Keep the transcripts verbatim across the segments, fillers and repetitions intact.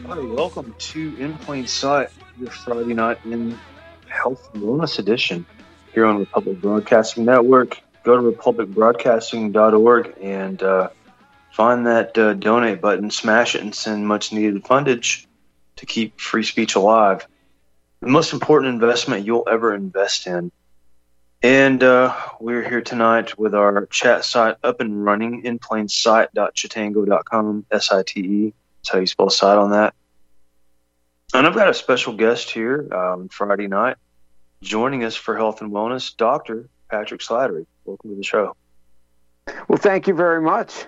Hi, welcome to In Plain Sight, your Friday night in Health and Wellness edition here on Republic Broadcasting Network. Go to republic broadcasting dot org and uh, find that uh, donate button, smash it, and send much needed fundage to keep free speech alive. The most important investment you'll ever invest in. And uh, we're here tonight with our chat site up and running, in plain sight dot chatango dot com, S I T E. That's how you spell site on that. And I've got a special guest here um, Friday night joining us for Health and Wellness, Doctor Patrick Slattery. Welcome to the show. Well, thank you very much.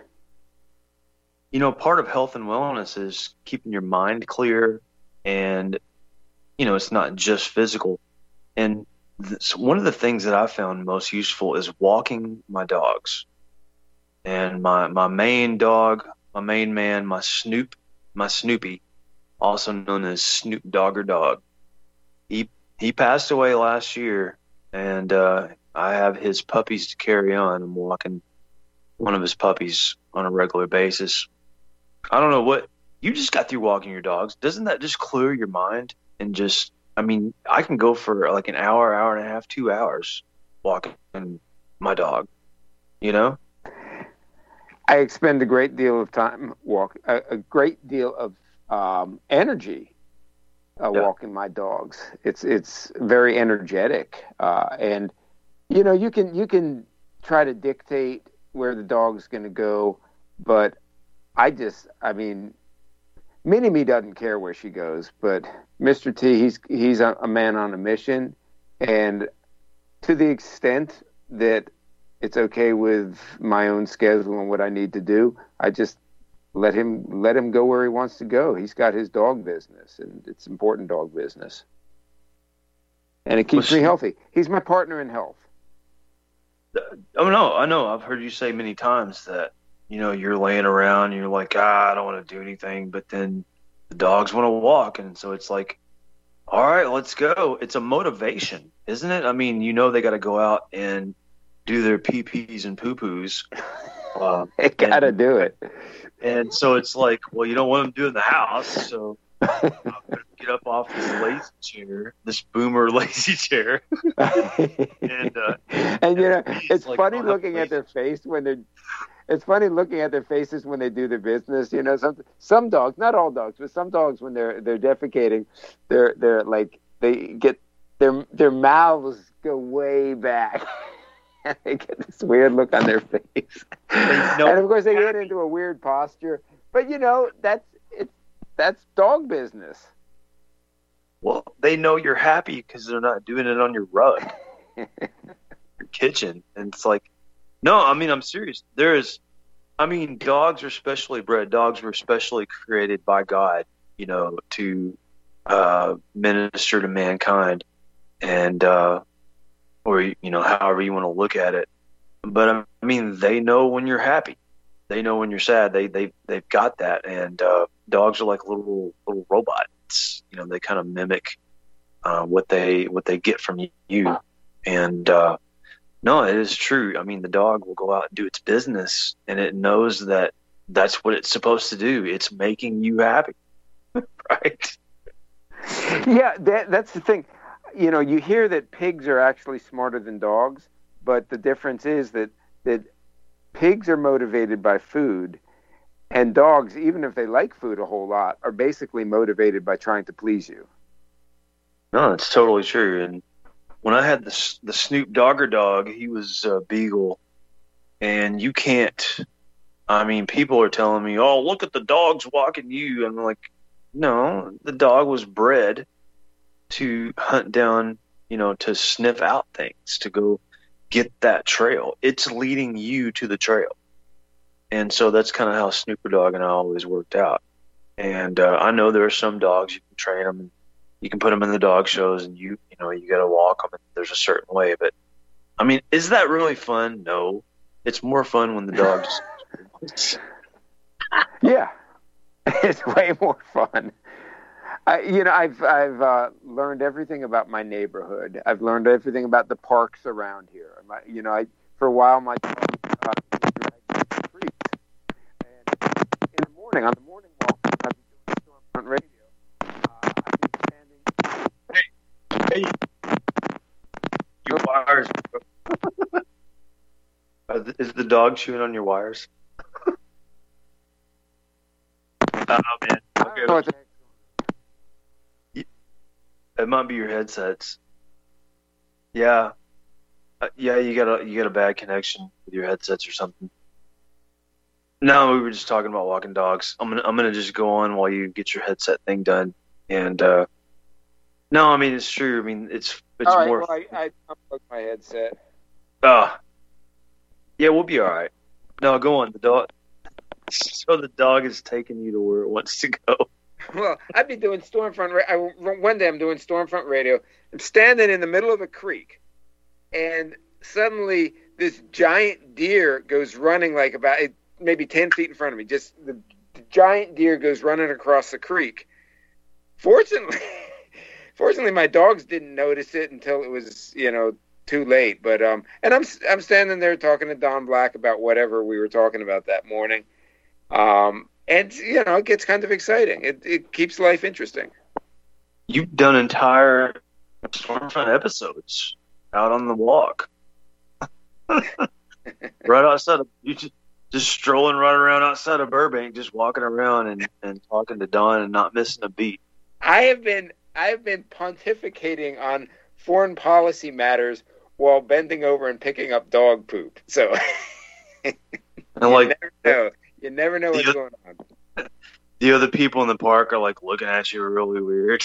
You know, part of health and wellness is keeping your mind clear, and, you know, it's not just physical. And this, one of the things that I found most useful is walking my dogs. And my, my main dog, my main man, my Snoop, my Snoopy, also known as Snoop Dogger Dog. He he passed away last year, and uh, I have his puppies to carry on. I'm walking one of his puppies on a regular basis. I don't know what you just got through walking your dogs. Doesn't that just clear your mind and just? I mean, I can go for like an hour, hour and a half, two hours walking my dog. You know. I expend a great deal of time walk, a, a great deal of um, energy uh, yeah. walking my dogs. It's it's very energetic, uh, and you know you can you can try to dictate where the dog's going to go, but I just I mean, Minnie Me doesn't care where she goes, but Mister T he's he's a, a man on a mission, and to the extent that it's okay with my own schedule and what I need to do, I just let him let him go where he wants to go. He's got his dog business, and it's important dog business. And it keeps well, me healthy. He's my partner in health. Oh, no, I know. I've heard you say many times that, you know, you're laying around and you're like, ah, I don't want to do anything. But then the dogs want to walk. And so it's like, all right, let's go. It's a motivation, isn't it? I mean, you know, they got to go out and do their pee-pees and poo-poos. Uh, they got to do it. And so it's like, well, you don't want them doing the house, so I'm gonna get up off this lazy chair, this boomer lazy chair. and uh, and you know, it's like, funny looking at their face when they're. It's funny looking at their faces when they do their business. You know, some some dogs, not all dogs, but some dogs when they're they're defecating, they're they're like they get their their mouths go way back. And they get this weird look on their face, and of course they get into a weird posture. But you know, that's it's that's dog business. Well, they know you're happy because they're not doing it on your rug, your kitchen, and it's like, no, I mean, I'm serious. There is, I mean, dogs are specially bred. Dogs were specially created by God, you know, to uh, minister to mankind, and. Uh, or, you know, however you want to look at it. But, I mean, they know when you're happy. They know when you're sad. They, they, they've got that. And uh, dogs are like little little robots. You know, they kind of mimic uh, what they what they get from you. And, uh, no, it is true. I mean, the dog will go out and do its business, and it knows that that's what it's supposed to do. It's making you happy, right? Yeah, that, that's the thing. You know, you hear that pigs are actually smarter than dogs, but the difference is that that pigs are motivated by food, and dogs, even if they like food a whole lot, are basically motivated by trying to please you. No, it's totally true. And when I had the the Snoop Dogger Dog, he was a beagle, and you can't. I mean, people are telling me, "Oh, look at the dogs walking you," and I'm like, no, the dog was bred to hunt down, you know, to sniff out things, to go get that trail. It's leading you to the trail. And so that's kind of how Snooper Dog and I always worked out. And uh, I know there are some dogs, you can train them, and you can put them in the dog shows, and you, you know, you got to walk them, and there's a certain way. But, I mean, is that really fun? No. It's more fun when the dog just... Yeah. It's way more fun. I, you know, I've I've uh, learned everything about my neighborhood. I've learned everything about the parks around here. My, you know, I for a while my dog uh, dragged the streets, and in the morning on the morning walk, I'd be doing Stormfront Radio. dog chewing on your wires? Oh man, okay. know what the- It might be your headsets. Yeah, uh, yeah. You got a you got a bad connection with your headsets or something. No, we were just talking about walking dogs. I'm gonna I'm gonna just go on while you get your headset thing done. And uh, no, I mean it's true. I mean it's it's All right, more. well, I, I unplugged my headset. Uh, yeah, we'll be all right. No, go on. The dog. So the dog is taking you to where it wants to go. Well, I'd be doing Stormfront. Ra- I, one day I'm doing Stormfront radio. I'm standing in the middle of a creek, and suddenly this giant deer goes running like about maybe ten feet in front of me. Just the, the giant deer goes running across the creek. Fortunately, fortunately, my dogs didn't notice it until it was, you know, too late. But um, and I'm I'm standing there talking to Don Black about whatever we were talking about that morning. Um. And, you know, it gets kind of exciting. It it keeps life interesting. You've done entire Stormfront episodes out on the walk. Right outside of, you just, just strolling right around outside of Burbank, just walking around and, and talking to Don and not missing a beat. I have been I have been pontificating on foreign policy matters while bending over and picking up dog poop. So And you like, never know. You never know what's the, going on. The other people in the park are like looking at you really weird.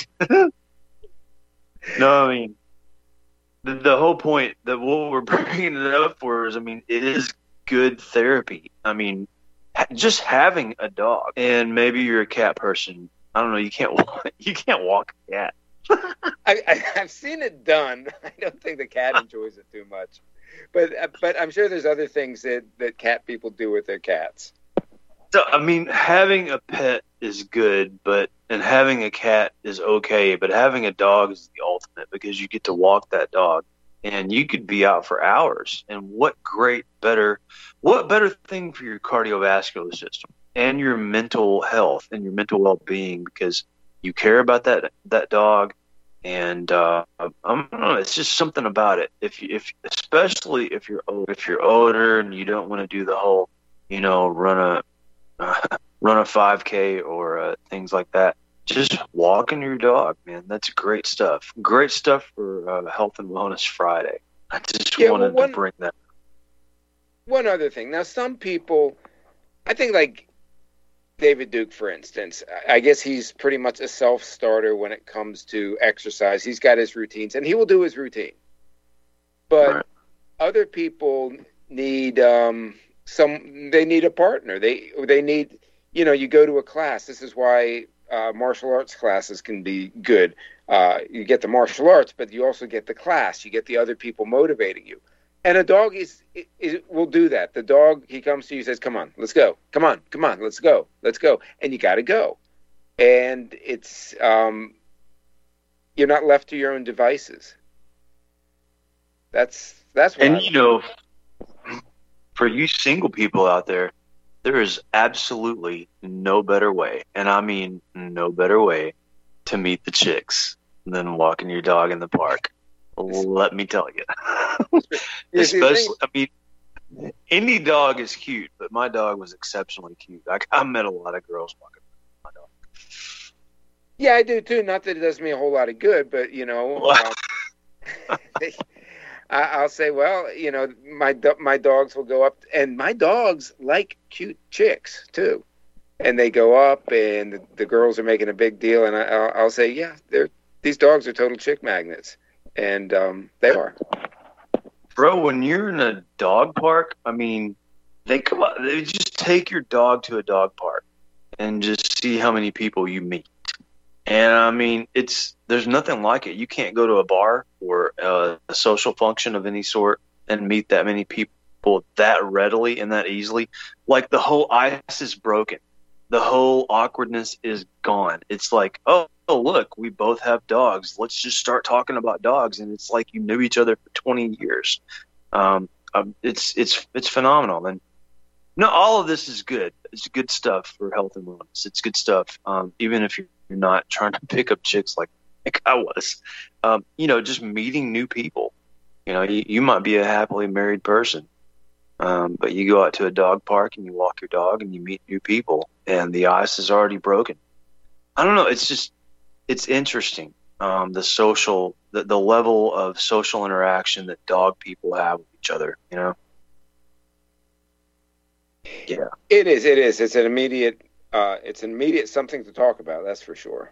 No, I mean, the, the whole point that what we're bringing it up for is, I mean, it is good therapy. I mean, ha- just having a dog, and maybe you're a cat person. I don't know. You can't walk, you can't walk a cat. I, I, I've seen it done. I don't think the cat enjoys it too much. But but I'm sure there's other things that, that cat people do with their cats. So, I mean, having a pet is good, but and having a cat is okay, but having a dog is the ultimate because you get to walk that dog and you could be out for hours. And what great better what better thing for your cardiovascular system and your mental health and your mental well-being, because you care about that that dog. And uh, I don't know, it's just something about it. If you, if especially if you're if you're older and you don't want to do the whole, you know, run a Uh, run a five K or uh, things like that. Just walking your dog, man. That's great stuff. Great stuff for uh, Health and Wellness Friday. I just Yeah, wanted well, one, to bring that. One other thing. Now, some people, I think like David Duke, for instance, I guess he's pretty much a self-starter when it comes to exercise. He's got his routines, and he will do his routine. But Right. other people need... Um, Some they need a partner. They they need, you know, you go to a class. This is why uh, martial arts classes can be good. Uh, you get the martial arts, but you also get the class. You get the other people motivating you. And a dog is, is will do that. The dog, he comes to you, says, "Come on, let's go. Come on, come on, let's go, let's go." And you got to go. And it's um, you're not left to your own devices. That's that's what. And I you know, for you single people out there, there is absolutely no better way, and I mean no better way, to meet the chicks than walking your dog in the park. Let me tell you. Especially, I mean, any dog is cute, but my dog was exceptionally cute. I, I met a lot of girls walking my dog. Yeah, I do too. Not that it does me a whole lot of good, but you know, um, I, I'll say, well, you know, my my dogs will go up, and my dogs like cute chicks too, and they go up, and the, the girls are making a big deal, and I, I'll, I'll say, yeah, they're these dogs are total chick magnets, and um, they are. Bro, when you're in a dog park, I mean, they come up, they just take your dog to a dog park and just see how many people you meet. And I mean, it's there's nothing like it. You can't go to a bar or uh, a social function of any sort and meet that many people that readily and that easily. Like the whole ice is broken. The whole awkwardness is gone. It's like, oh, oh, look, we both have dogs. Let's just start talking about dogs. And it's like you knew each other for twenty years. Um, um, it's it's it's phenomenal. And no, all of this is good. It's good stuff for health and wellness. It's good stuff, um, even if you're not trying to pick up chicks like, like I was. Um, you know, just meeting new people. You know, you, you might be a happily married person. Um, but you go out to a dog park and you walk your dog and you meet new people, and the ice is already broken. I don't know. It's just, it's interesting. Um, the social, the, the level of social interaction that dog people have with each other, you know? Yeah. It is. It is. It's an immediate, uh, it's an immediate something to talk about. That's for sure.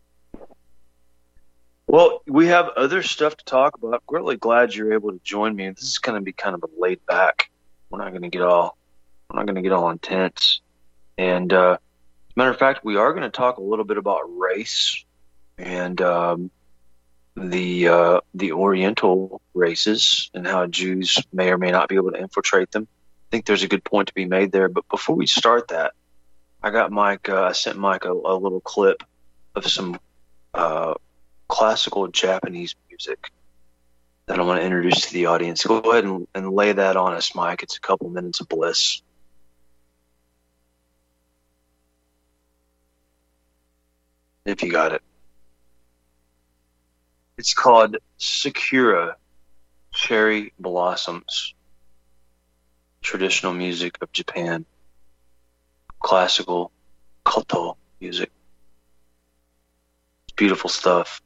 Well, we have other stuff to talk about. I'm really glad you're able to join me. This is going to be kind of a laid back. We're not going to get all, we're not going to get all intense. And, uh, as a matter of fact, we are going to talk a little bit about race and, um, the, uh, the Oriental races and how Jews may or may not be able to infiltrate them. I think there's a good point to be made there. But before we start that, I got Mike, uh, I sent Mike a, a little clip of some, uh, classical Japanese music that I want to introduce to the audience. Go ahead and, and lay that on us, Mike. It's a couple minutes of bliss. If you got it. It's called Sakura Cherry Blossoms. Traditional music of Japan. Classical koto music. It's beautiful stuff.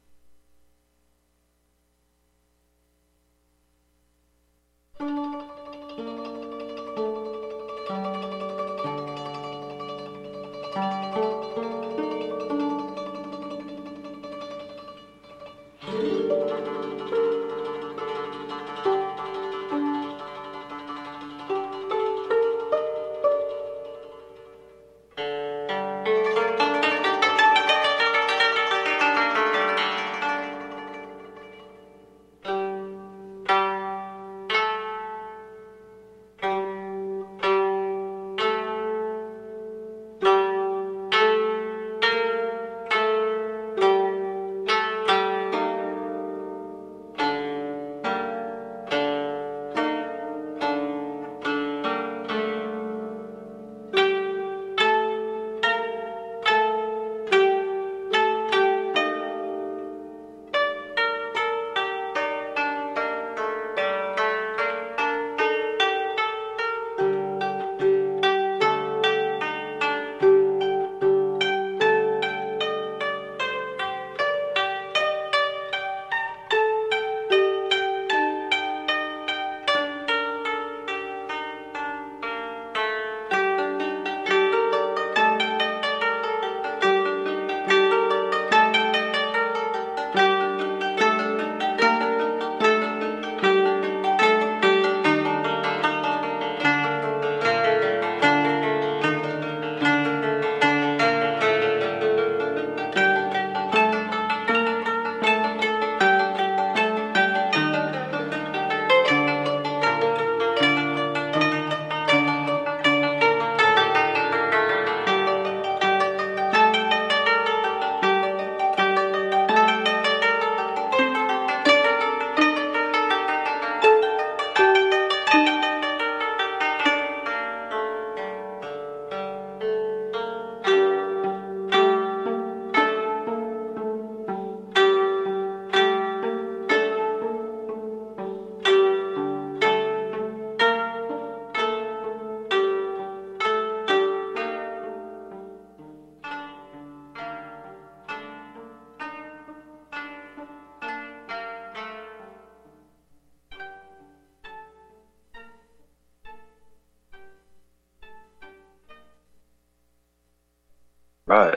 Right.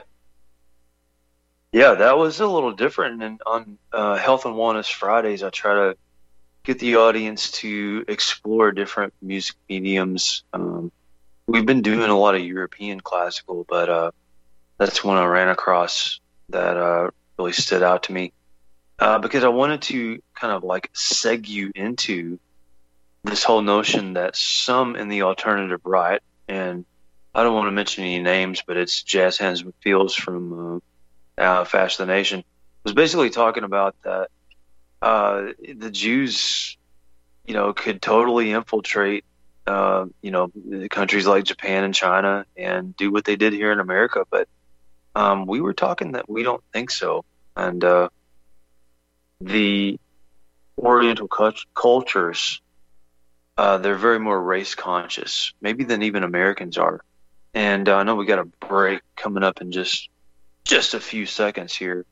Yeah, that was a little different. And on uh, Health and Wellness Fridays, I try to get the audience to explore different music mediums. Um, we've been doing a lot of European classical, but uh, that's one I ran across that uh, really stood out to me uh, because I wanted to kind of like seg you into this whole notion that some in the alternative right, and I don't want to mention any names, but it's Jazz Hands McFeels from uh, uh, Fash the Nation, was basically talking about that uh, the Jews, you know, could totally infiltrate, uh, you know, countries like Japan and China and do what they did here in America. But um, we were talking that we don't think so. And uh, the Oriental cu- cultures uh, they're very more race conscious, maybe than even Americans are. And uh, I know we got a break coming up in just just a few seconds here.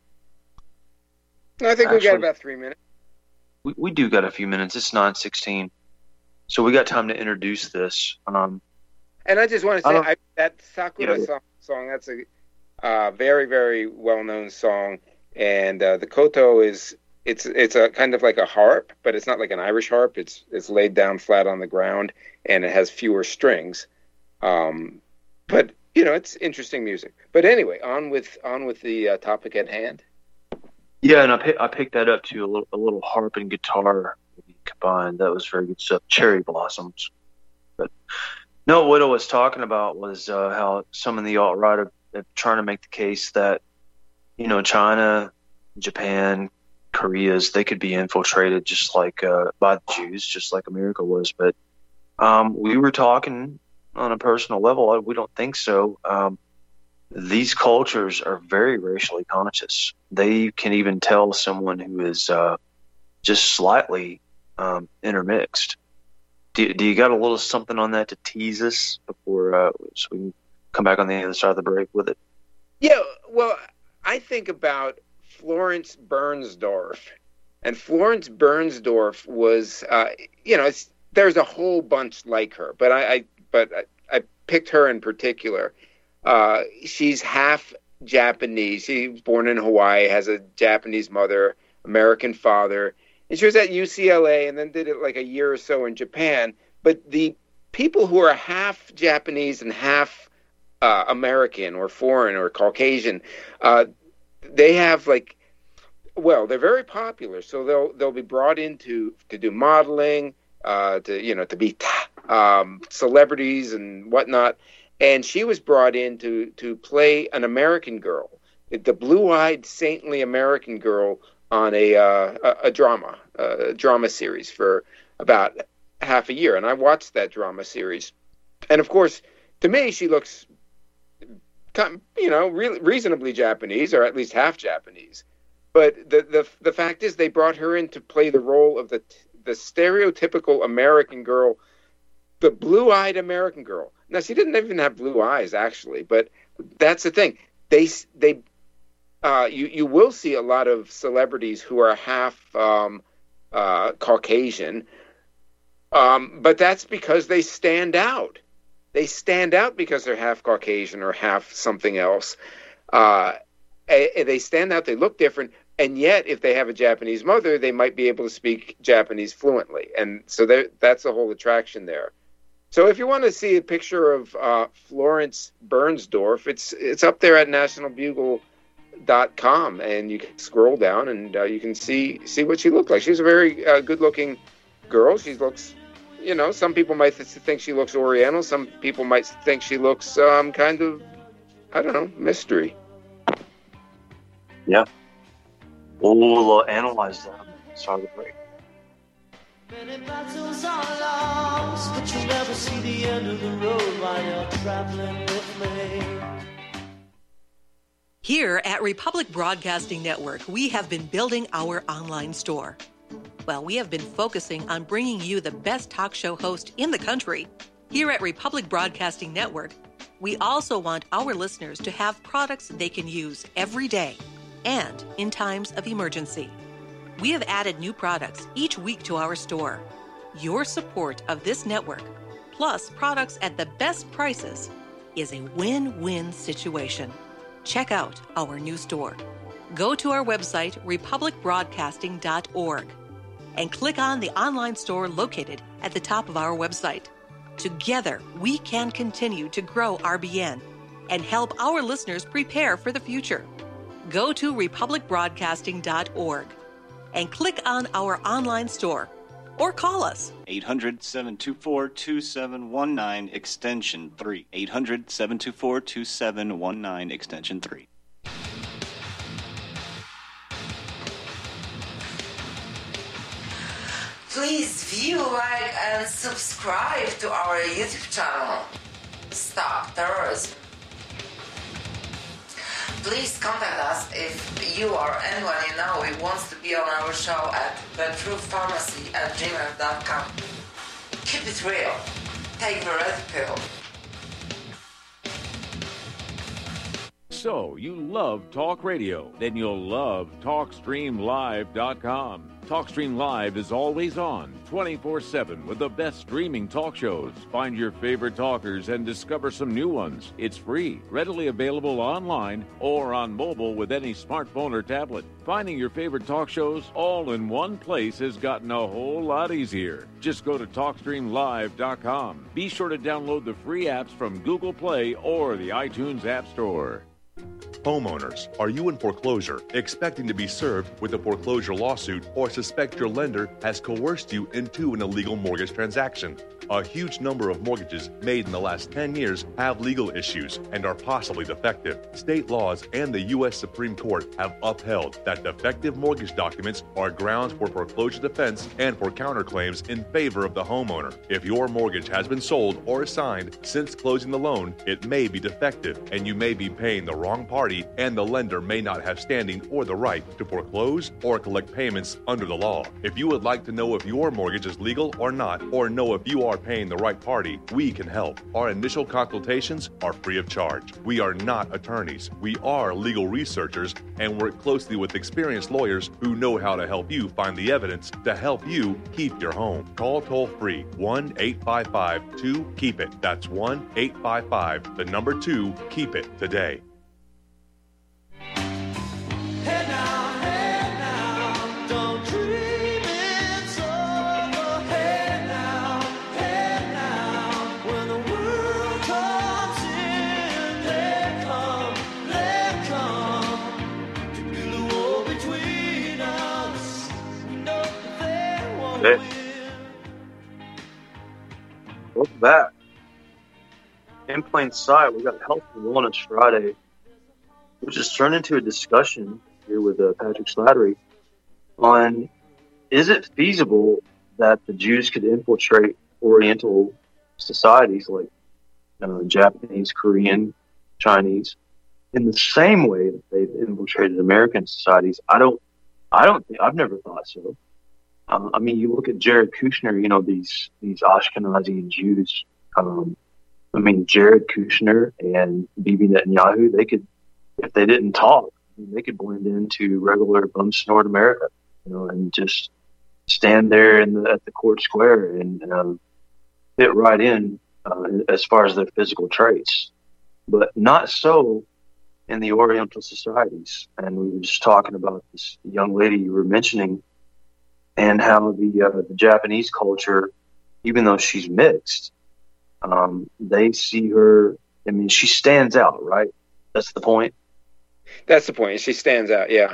I think Actually, we got about three minutes. We we do got a few minutes. It's nine sixteen, so we got time to introduce this. Um, and I just want to say I, that Sakura yeah. song, song. That's a uh, very very well known song, and uh, the koto is it's it's a kind of like a harp, but it's not like an Irish harp. It's it's laid down flat on the ground, and it has fewer strings. Um, but you know, it's interesting music. But anyway, on with on with the uh, topic at hand. Yeah, and I pick, I picked that up too, a little a little harp and guitar combined. That was very good stuff. Cherry Blossoms. But no, what I was talking about was uh, how some of the alt-right are, are trying to make the case that, you know, China, Japan, Korea's, they could be infiltrated just like uh, by the Jews, just like America was. But um, we were talking on a personal level. We don't think so. Um, These cultures are very racially conscious. They can even tell someone who is uh, just slightly um, intermixed. Do, do you got a little something on that to tease us before uh, so we can come back on the other side of the break with it? Yeah, well, I think about Florence Bernsdorf. And Florence Bernsdorf was, uh, you know, it's, there's a whole bunch like her, but I, I but I, I picked her in particular. Uh, she's half Japanese. She was born in Hawaii, has a Japanese mother, American father, and she was at U C L A and then did it like a year or so in Japan. But the people who are half Japanese and half uh, American or foreign or Caucasian, uh, they have like, well, they're very popular. So they'll they'll be brought in to, to do modeling, uh, to you know to be um, celebrities and whatnot. And she was brought in to, to play an American girl, the blue-eyed, saintly American girl on a uh, a, a drama, a drama series for about half a year. And I watched that drama series. And, of course, to me, she looks, you know, re- reasonably Japanese, or at least half Japanese. But the, the the fact is they brought her in to play the role of the the stereotypical American girl, the blue-eyed American girl. Now, she didn't even have blue eyes, actually, but that's the thing. They, they, uh, you, you will see a lot of celebrities who are half um, uh, Caucasian, um, but that's because they stand out. They stand out because they're half Caucasian or half something else. Uh, they stand out. They look different, and yet, if they have a Japanese mother, they might be able to speak Japanese fluently, and so that's the whole attraction there. So if you want to see a picture of uh, Florence Bernsdorf, it's it's up there at national bugle dot com, and you can scroll down and uh, you can see see what she looked like. She's a very uh, good-looking girl. She looks, you know, some people might th- think she looks Oriental. Some people might think she looks um, kind of, I don't know, mystery. Yeah. We'll uh, analyze that. Start the break. Many battles are lost, but you'll never see the end of the road while you're traveling with me. Here at Republic Broadcasting Network, we have been building our online store. Well, we have been focusing on bringing you the best talk show host in the country. Here at Republic Broadcasting Network, we also want our listeners to have products they can use every day and in times of emergency. We have added new products each week to our store. Your support of this network, plus products at the best prices, is a win-win situation. Check out our new store. Go to our website, republic broadcasting dot org, and click on the online store located at the top of our website. Together, we can continue to grow R B N and help our listeners prepare for the future. Go to republic broadcasting dot org. and click on our online store or call us. eight hundred, seven two four, two seven one nine, extension three. eight hundred, seven two four, two seven one nine, extension three. Please view, like, and subscribe to our YouTube channel. Stop Terrorism. Please contact us if you or anyone you know who wants to be on our show at the true pharmacy at gmail dot com. Keep it real. Take the red pill. So, you love talk radio? Then you'll love talk stream live dot com. TalkStream Live is always on, twenty-four seven, with the best streaming talk shows. Find your favorite talkers and discover some new ones. It's free, readily available online or on mobile with any smartphone or tablet. Finding your favorite talk shows all in one place has gotten a whole lot easier. Just go to talk stream live dot com. Be sure to download the free apps from Google Play or the iTunes App Store. Homeowners, are you in foreclosure, expecting to be served with a foreclosure lawsuit, or suspect your lender has coerced you into an illegal mortgage transaction? A huge number of mortgages made in the last ten years have legal issues and are possibly defective. State laws and the U S Supreme Court have upheld that defective mortgage documents are grounds for foreclosure defense and for counterclaims in favor of the homeowner. If your mortgage has been sold or assigned since closing the loan, it may be defective and you may be paying the wrong party, and the lender may not have standing or the right to foreclose or collect payments under the law. If you would like to know if your mortgage is legal or not, or know if you are paying the right party, we can help. Our initial consultations are free of charge. We are not attorneys. We are legal researchers and work closely with experienced lawyers who know how to help you find the evidence to help you keep your home. Call toll free one eight five five two keep it. That's one eight five five, the number two, keep it today. Hey now, hey now, don't dream it's over. Hey now, hey now, when the world comes in, they come, they come to build a wall between us. We know they won't Hey. win. Welcome back. In plain sight, we got Health and Wellness Friday, which has turned into a discussion here with uh, Patrick Slattery on, is it feasible that the Jews could infiltrate Oriental societies like uh, Japanese, Korean, Chinese, in the same way that they've infiltrated American societies? I don't, I don't think, I've never thought so. Uh, I mean, you look at Jared Kushner, you know, these, these Ashkenazi Jews. Um, I mean, Jared Kushner and Bibi Netanyahu, they could, if they didn't talk, they could blend into regular bum snort America, you know, and just stand there in the, at the court square and um, fit right in uh, as far as their physical traits. But not so in the Oriental societies. And we were just talking about this young lady you were mentioning and how the, uh, the Japanese culture, even though she's mixed, um, they see her, I mean, she stands out, right? That's the point. That's the point. She stands out, yeah.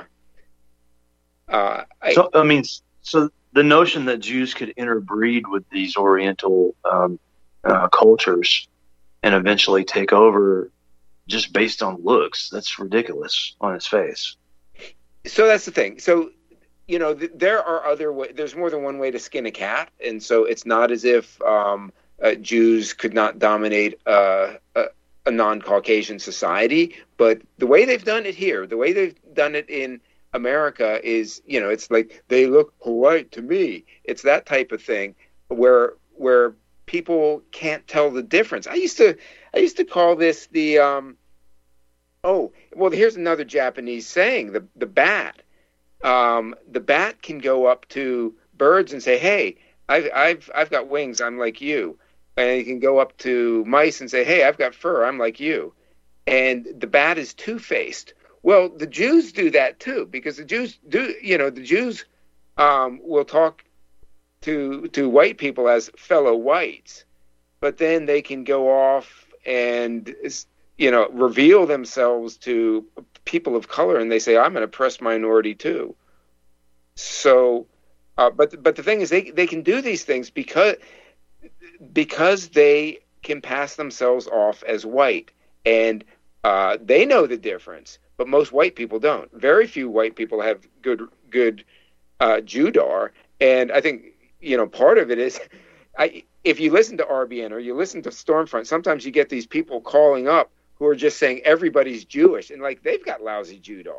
Uh, I, So, I mean, so the notion that Jews could interbreed with these Oriental um, uh, cultures and eventually take over just based on looks, that's ridiculous on its face. so that's the thing. So, you know, th- there are other ways. There's more than one way to skin a cat. And so it's not as if um, uh, Jews could not dominate uh, a, a non-Caucasian society. But the way they've done it here, the way they've done it in America is, you know, it's like they look white to me. It's that type of thing where where people can't tell the difference. I used to I used to call this the um, oh well. Here's another Japanese saying: the the bat. Um, the bat can go up to birds and say, "Hey, I've I've I've got wings. I'm like you." And it can go up to mice and say, "Hey, I've got fur. I'm like you." And the bat is two-faced. Well, the Jews do that too, because the Jews do, you know, the Jews um, will talk to to white people as fellow whites, but then they can go off and, you know, reveal themselves to people of color, and they say, "I'm an oppressed minority too." So, uh, but but the thing is, they they can do these things because because they can pass themselves off as white, and uh, they know the difference. But most white people don't. Very few white people have good good uh, Judar, and I think, you know, part of it is, I if you listen to R B N or you listen to Stormfront, sometimes you get these people calling up who are just saying everybody's Jewish, and like they've got lousy Judar.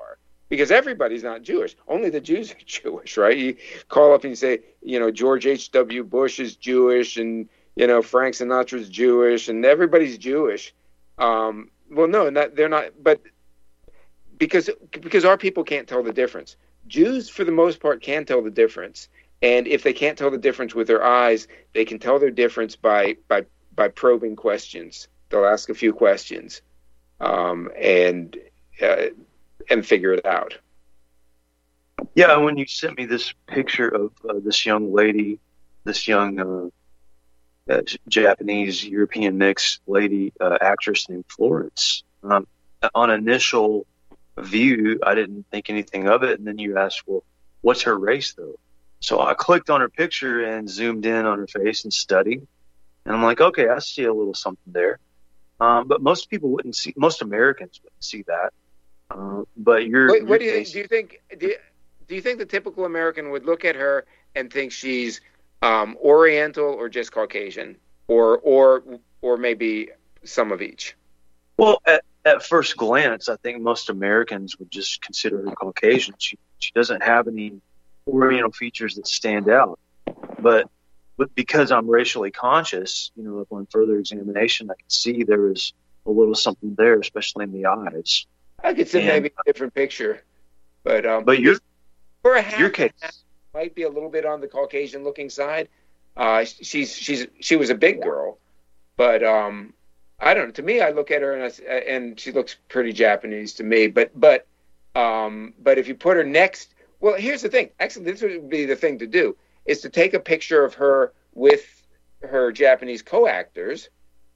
because everybody's not Jewish. Only the Jews are Jewish, right? You call up and you say, you know, George H W. Bush is Jewish, and, you know, Frank Sinatra's Jewish, and everybody's Jewish. Um, well, no, not, they're not. But because because our people can't tell the difference. Jews, for the most part, can tell the difference. And if they can't tell the difference with their eyes, they can tell their difference by by by probing questions. They'll ask a few questions, um, and uh, and figure it out. Yeah, when you sent me this picture of uh, this young lady, this young uh, uh, Japanese European mixed lady uh, actress named Florence, um, on initial view, I didn't think anything of it, and then you asked, well, what's her race though? So I clicked on her picture and zoomed in on her face and studied. And I'm like, okay, I see a little something there. Um, but most people wouldn't see, most Americans wouldn't see that. Uh, but you're, What, what do, you, face, do you think? Do you, do you think the typical American would look at her and think she's um, Oriental or just Caucasian, or or or maybe some of each? well, at, at first glance, I think most Americans would just consider her Caucasian. She, she doesn't have any Oriental features that stand out, but, but because I'm racially conscious, you know, upon further examination, I can see there is a little something there, especially in the eyes. I could see And- maybe a different picture, but um, But your for a half your case, might be a little bit on the Caucasian-looking side. Uh, she's she's she was a big girl, but um, I don't know. To me, I look at her and I, and she looks pretty Japanese to me. But but um, but if you put her next. Well, here's the thing. Actually, this would be the thing to do, is to take a picture of her with her Japanese co-actors,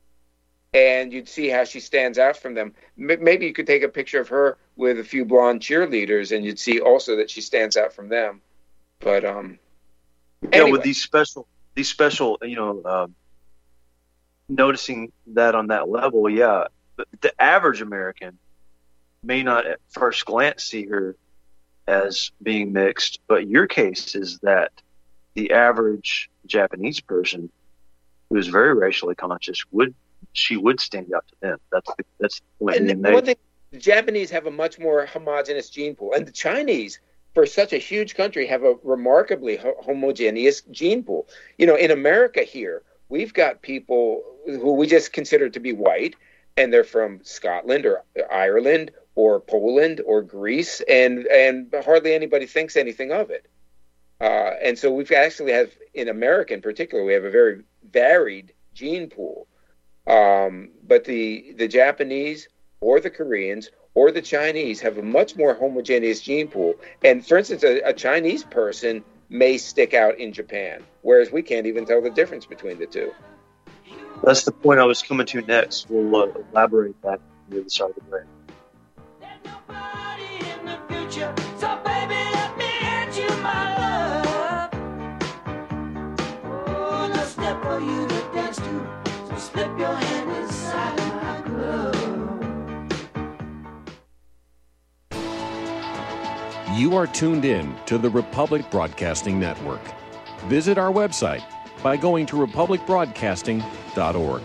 and you'd see how she stands out from them. M- maybe you could take a picture of her with a few blonde cheerleaders, and you'd see also that she stands out from them. But um, yeah, anyway. with these special, these special, you know, um, noticing that on that level, yeah, but the average American may not at first glance see her as being mixed, but your case is that the average Japanese person who is very racially conscious would she would stand out to them. That's the, that's the point. And being one made. thing, the Japanese have a much more homogeneous gene pool, and the Chinese, for such a huge country, have a remarkably ho- homogeneous gene pool. You know, in America here, we've got people who we just consider to be white, and they're from Scotland or Ireland or Poland or Greece, and and hardly anybody thinks anything of it. Uh, and so we've actually have, in America in particular, we have a very varied gene pool. Um, but the the Japanese or the Koreans or the Chinese have a much more homogeneous gene pool. And for instance, a, a Chinese person may stick out in Japan, whereas we can't even tell the difference between the two. That's the point I was coming to next. We'll uh, elaborate that on the other side of the break. There's nobody in the future, so baby, let me hand you my love. Oh, the step for you to dance to, so slip your hand inside my glove. You are tuned in to the Republic Broadcasting Network. Visit our website by going to republic broadcasting dot org.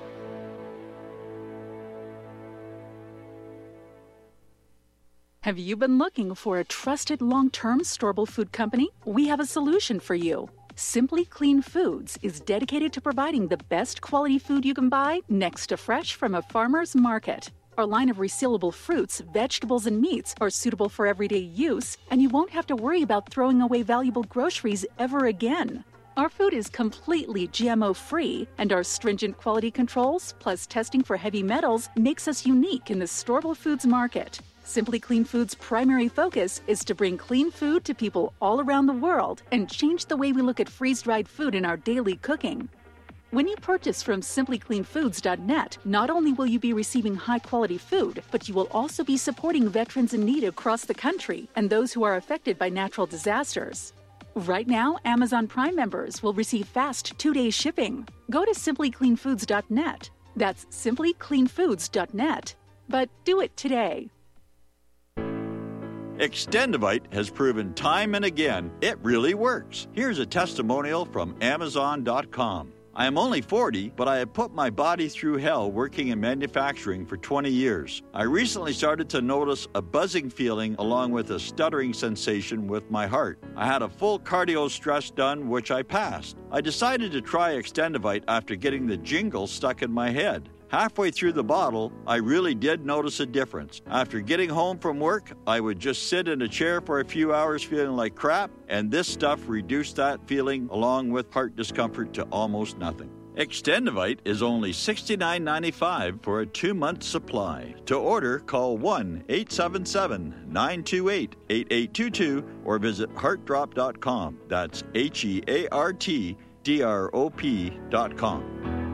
Have you been looking for a trusted long-term storable food company? We have a solution for you. Simply Clean Foods is dedicated to providing the best quality food you can buy next to fresh from a farmer's market. Our line of resealable fruits, vegetables, and meats are suitable for everyday use, and you won't have to worry about throwing away valuable groceries ever again. Our food is completely G M O-free, and our stringent quality controls, plus testing for heavy metals, makes us unique in the storable foods market. Simply Clean Foods' primary focus is to bring clean food to people all around the world and change the way we look at freeze-dried food in our daily cooking. When you purchase from simply clean foods dot net, not only will you be receiving high-quality food, but you will also be supporting veterans in need across the country and those who are affected by natural disasters. Right now, Amazon Prime members will receive fast two-day shipping. Go to simply clean foods dot net. That's simply clean foods dot net. But do it today. Extendivite has proven time and again it really works. Here's a testimonial from Amazon dot com. I am only forty, but I have put my body through hell working in manufacturing for twenty years. I recently started to notice a buzzing feeling along with a stuttering sensation with my heart. I had a full cardio stress done, which I passed. I decided to try Extendivite after getting the jingle stuck in my head. Halfway through the bottle, I really did notice a difference. After getting home from work, I would just sit in a chair for a few hours feeling like crap, and this stuff reduced that feeling along with heart discomfort to almost nothing. Extendivite is only sixty-nine ninety-five for a two-month supply. To order, call one eight seven seven, nine two eight, eight eight two two or visit heart drop dot com. That's H E A R T D R O P dot com.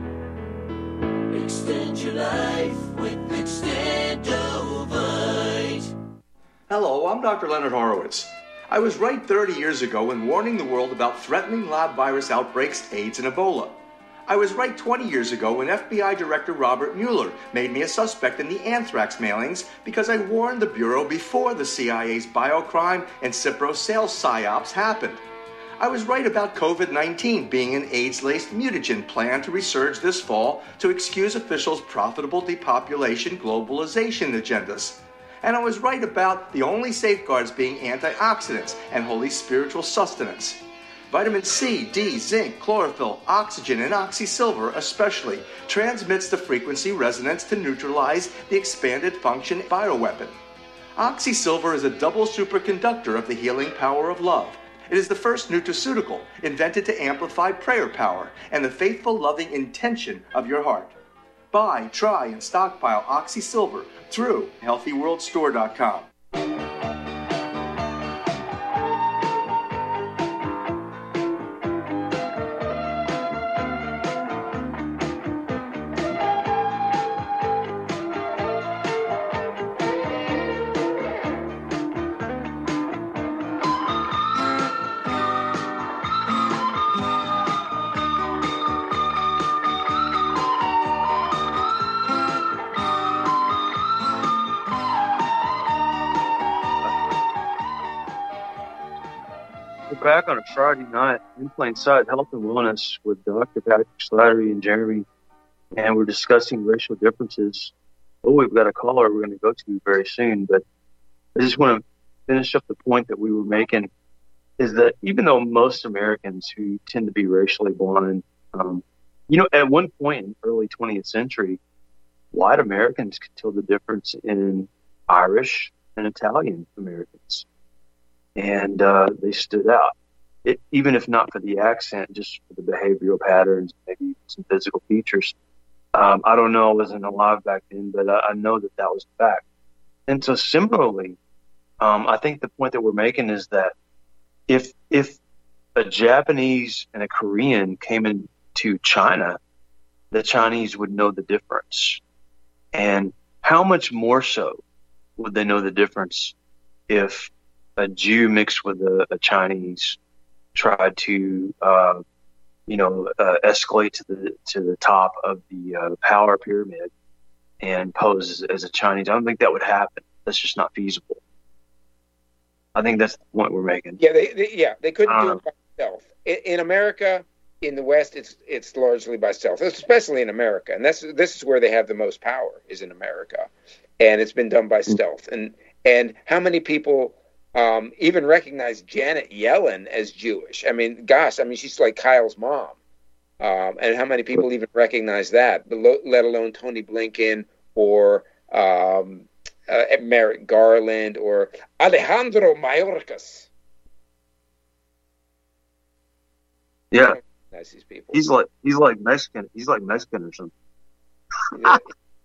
Extend your life with Extendovite. Hello, I'm Doctor Leonard Horowitz. I was right thirty years ago in warning the world about threatening lab virus outbreaks, AIDS, and Ebola. I was right twenty years ago when F B I Director Robert Mueller made me a suspect in the anthrax mailings because I warned the Bureau before the C I A's biocrime and Cipro sales psyops happened. I was right about COVID nineteen being an AIDS-laced mutagen planned to resurge this fall to excuse officials' profitable depopulation globalization agendas. And I was right about the only safeguards being antioxidants and holy spiritual sustenance. Vitamin C, D, zinc, chlorophyll, oxygen, and oxysilver especially transmits the frequency resonance to neutralize the expanded function bioweapon. Oxysilver is a double superconductor of the healing power of love. It is the first nutraceutical invented to amplify prayer power and the faithful, loving intention of your heart. Buy, try, and stockpile Oxysilver through healthy world store dot com. Back on a Friday night in plain sight, health and wellness with Doctor Patrick Slattery and Jeremy, and we're discussing racial differences. Oh, we've got a caller we're going to go to very soon, but I just want to finish up the point that we were making is that even though most Americans who tend to be racially blind, um, you know, at one point in the early twentieth century, white Americans could tell the difference in Irish and Italian Americans. And uh, they stood out, it, even if not for the accent, just for the behavioral patterns, maybe some physical features. Um, I don't know, I wasn't alive back then, but I, I know that that was a fact. And so similarly, um, I think the point that we're making is that if if a Japanese and a Korean came into China, the Chinese would know the difference. And how much more so would they know the difference if a Jew mixed with a, a Chinese tried to, uh, you know, uh, escalate to the to the top of the uh, power pyramid and pose as, as a Chinese? I don't think that would happen. That's just not feasible. I think that's the point we're making. Yeah, they, they yeah they couldn't do Um, it by stealth. In, in America, in the West, it's it's largely by stealth, especially in America, and that's this is where they have the most power is in America, and it's been done by stealth. And and how many people Um, even recognize Janet Yellen as Jewish? I mean, gosh, I mean, she's like Kyle's mom. Um, and how many people even recognize that, below, let alone Tony Blinken or um, uh, Merrick Garland or Alejandro Mayorkas? Yeah, Recognize these people. he's like he's like Mexican. He's like Mexican or something. Yeah.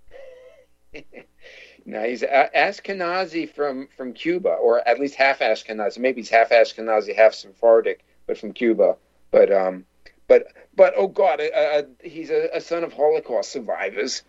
No, he's a- Ashkenazi from, from Cuba, or at least half Ashkenazi. Maybe he's half Ashkenazi, half Sephardic, but from Cuba. But um, but but oh God, uh, uh, he's a, a son of Holocaust survivors.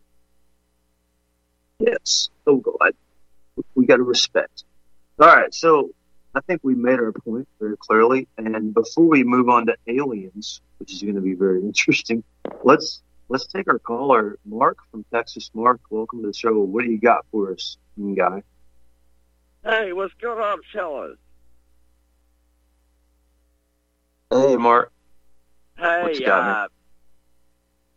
Yes. Oh God, we got to respect. All right, so I think we made our point very clearly. And before we move on to aliens, which is going to be very interesting, let's let's take our caller, Mark from Texas. Mark, welcome to the show. What do you got for us, guy? Hey, what's going on, fellas? Hey, Mark. What Hey, you got, man? uh,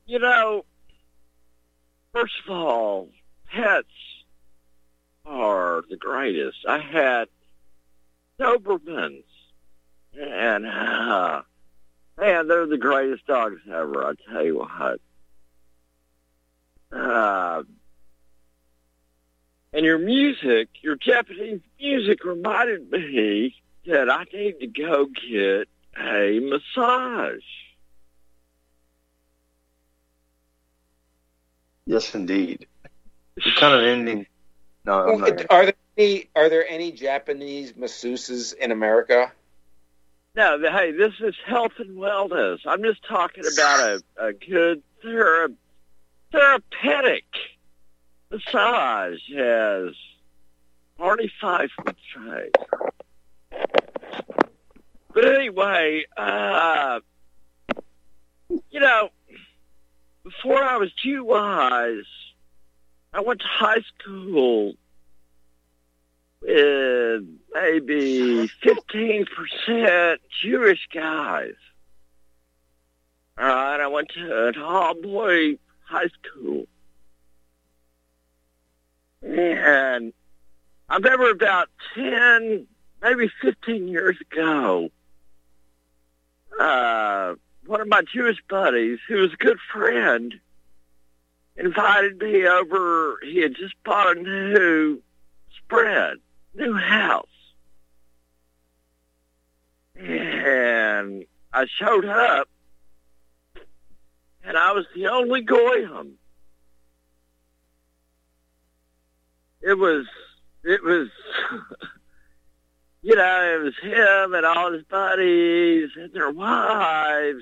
you know, first of all, pets are the greatest. I had Dobermans, and uh, man, they're the greatest dogs ever. I tell you what. Uh, and your music, your Japanese music, reminded me that I need to go get a massage. Yes, indeed. You're kind of ending. No, I'm Well, not. are there any are there any Japanese masseuses in America? No, the, hey, this is health and wellness. I'm just talking about a, a good thera- therapeutic massage, as Barney Fife would say. But anyway, uh, you know, before I was Jew-wise, I went to high school with maybe fifteen percent Jewish guys. All right, I went to an all-boy high school. And I remember about ten, maybe fifteen years ago, uh, one of my Jewish buddies, who was a good friend, invited me over. He had just bought a new spread, new house. And I showed up, and I was the only goyim. It was, it was, you know, it was him and all his buddies and their wives.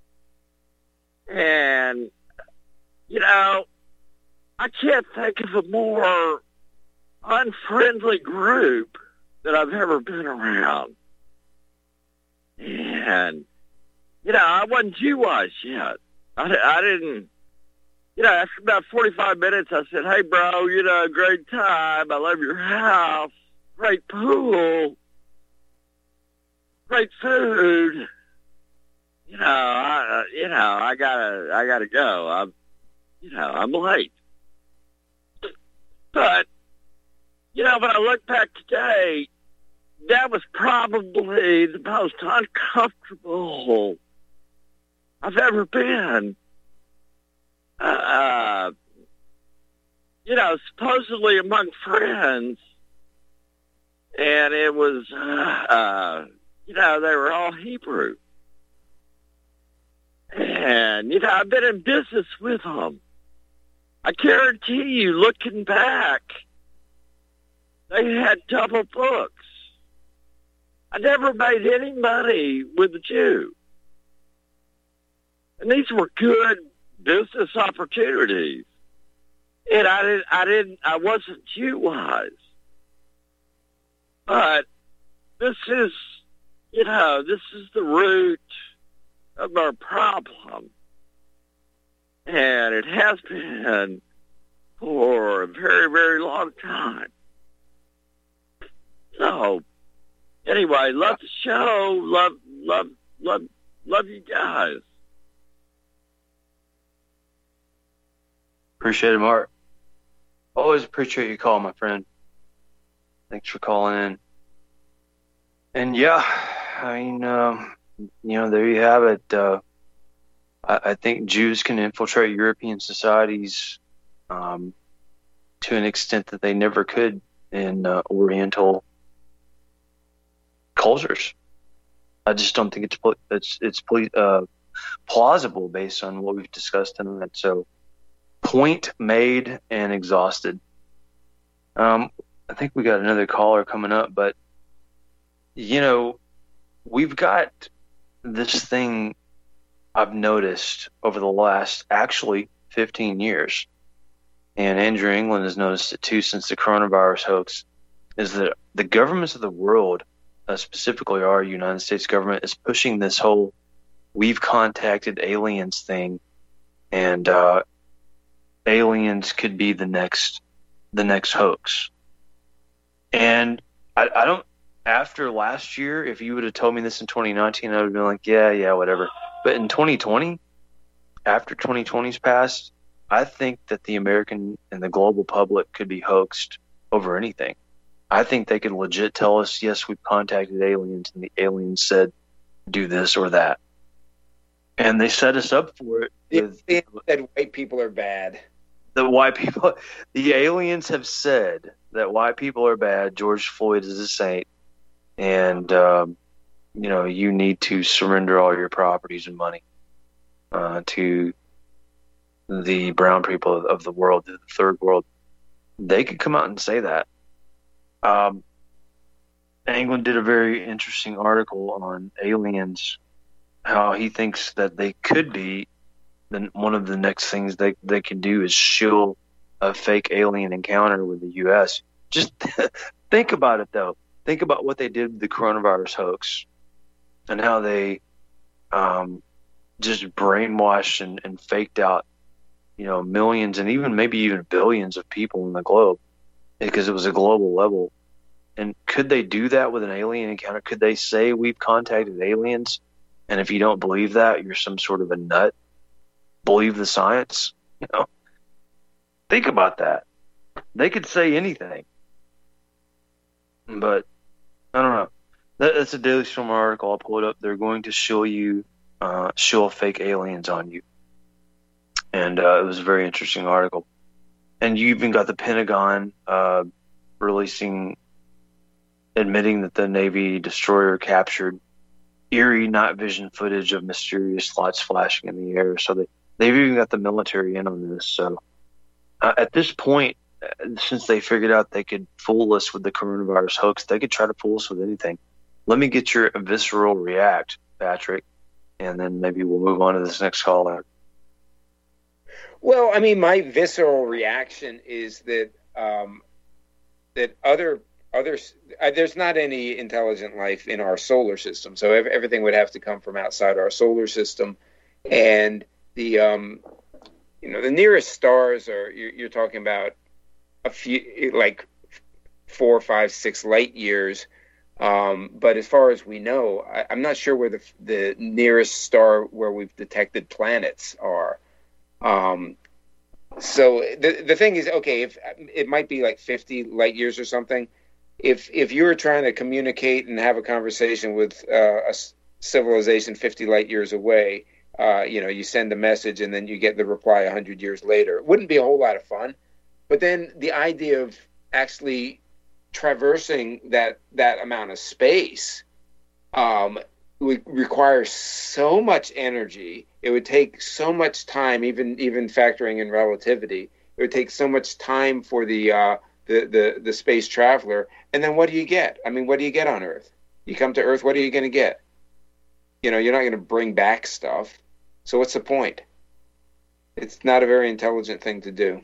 And, you know, I can't think of a more unfriendly group that I've ever been around. And, you know, I wasn't Jew-wise yet. I, I didn't, you know, after about forty-five minutes, I said, hey, bro, you know, great time. I love your house. Great pool. Great food. You know, I, you know, I gotta, I gotta go. I'm, you know, I'm late. But, you know, when I look back today, that was probably the most uncomfortable I've ever been. Uh, you know, supposedly among friends, and it was, uh, uh, you know, they were all Hebrew. And, you know, I've been in business with them. I guarantee you, looking back, they had double books. I never made any money with a Jew. And these were good business opportunities. And I didn't, I didn't, I wasn't Jew-wise. But this is, you know, this is the root of our problem. And it has been for a very, very long time. So, anyway, love the show. Love, love, love, love you guys. Appreciate it, Mark. Always appreciate your call, my friend. Thanks for calling in. And yeah, I mean, um, you know, there you have it. Uh, I, I think Jews can infiltrate European societies um, to an extent that they never could in uh, Oriental cultures. I just don't think it's pl- it's it's pl- uh, plausible based on what we've discussed tonight. So, point made and exhausted. Um, I think we got another caller coming up, but you know, we've got this thing I've noticed over the last actually fifteen years, and Andrew England has noticed it too since the coronavirus hoax, is that the governments of the world, uh, specifically our United States government, is pushing this whole we've contacted aliens thing, and uh, aliens could be the next the next hoax. And I, I don't, after last year, if you would have told me this in twenty nineteen, I would have been like, yeah, yeah, whatever. But in twenty twenty, after twenty twenty's passed, I think that the American and the global public could be hoaxed over anything. I think they could legit tell us, yes, we've contacted aliens, and the aliens said, do this or that. And they set us up for it. With, they said white people are bad. The white people, the aliens have said that white people are bad. George Floyd is a saint. And, um, you know, you need to surrender all your properties and money uh, to the brown people of the world, the third world. They could come out and say that. Um, Anglin did a very interesting article on aliens, how he thinks that they could be, then one of the next things they, they can do is shill a fake alien encounter with the U S. Just think about it, though. Think about what they did with the coronavirus hoax and how they um, just brainwashed and, and faked out, you know, millions and even maybe even billions of people in the globe because it was a global level. And could they do that with an alien encounter? Could they say we've contacted aliens, and if you don't believe that, you're some sort of a nut? Believe the science? You know, think about that. They could say anything, but I don't know. That, that's a Daily Stormer article. I'll pull it up. They're going to show you, uh, show fake aliens on you, and uh, it was a very interesting article. And you even got the Pentagon uh, releasing. Admitting that the Navy destroyer captured eerie night vision footage of mysterious lights flashing in the air. So they, they've even got the military in on this. So uh, at this point, since they figured out they could fool us with the coronavirus hoax, they could try to fool us with anything. Let me get your visceral react, Patrick, and then maybe we'll move on to this next caller. Well, I mean, my visceral reaction is that um, that other Others, uh, there's not any intelligent life in our solar system, so ev- everything would have to come from outside our solar system. And the, um, you know, the nearest stars are you're, you're talking about a few, like four, five, six light years. Um, but as far as we know, I, I'm not sure where the the nearest star where we've detected planets are. Um, so the the thing is, okay, if it might be like fifty light years or something. If if you were trying to communicate and have a conversation with uh, a civilization fifty light years away, uh, you know, you send a message and then you get the reply one hundred years later. It wouldn't be a whole lot of fun. But then the idea of actually traversing that that amount of space um, would require so much energy. It would take so much time, even even factoring in relativity. It would take so much time for the uh, the, the the space traveler. And then what do you get? I mean, what do you get on Earth? You come to Earth, what are you going to get? You know, you're not going to bring back stuff. So what's the point? It's not a very intelligent thing to do.